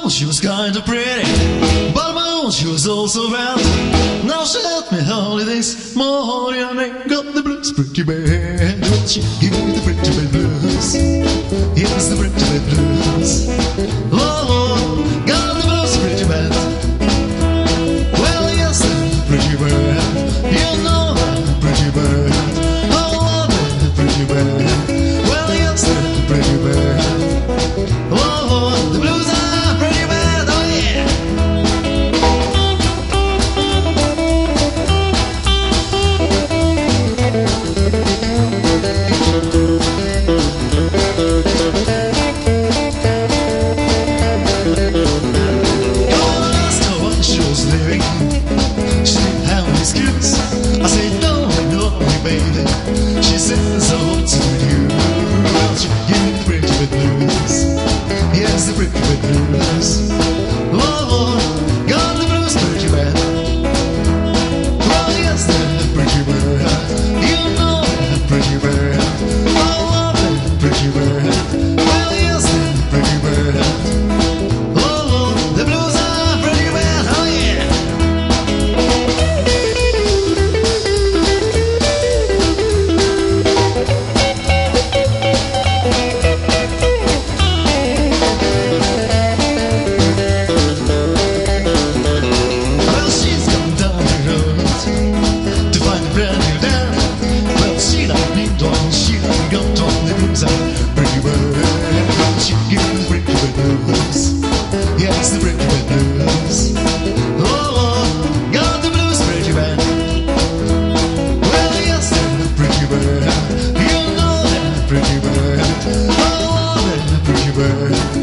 she was kind of pretty, but moon, she was also round. Now she left me holidays, morning and I got the blues pretty bad. Well, she gave me the pretty bad blues. Yes, the pretty bad blues. Oh, got the blues pretty bad. Well, yes, the pretty bad. You know the pretty bad. Oh, the pretty bad. Well, yes, the pretty bad. Oh, the blues are pretty bad. Oh, yeah. I said, no, no, baby. She said, so what's with you? Well, she gave me the pretty bad blues. Yes, the pretty bad blues. Oh, got the blues pretty bad. Well, yes, they're pretty bad. You know they're pretty bad. Oh, they're pretty bad. Well, yes, they're pretty bad. Oh, the blues are pretty bad. Oh, yeah. Yes, the pretty bad blues. Oh, got the blues pretty bad. Well, yes, they're pretty bad. You know they're pretty bad. Oh, they're pretty bad.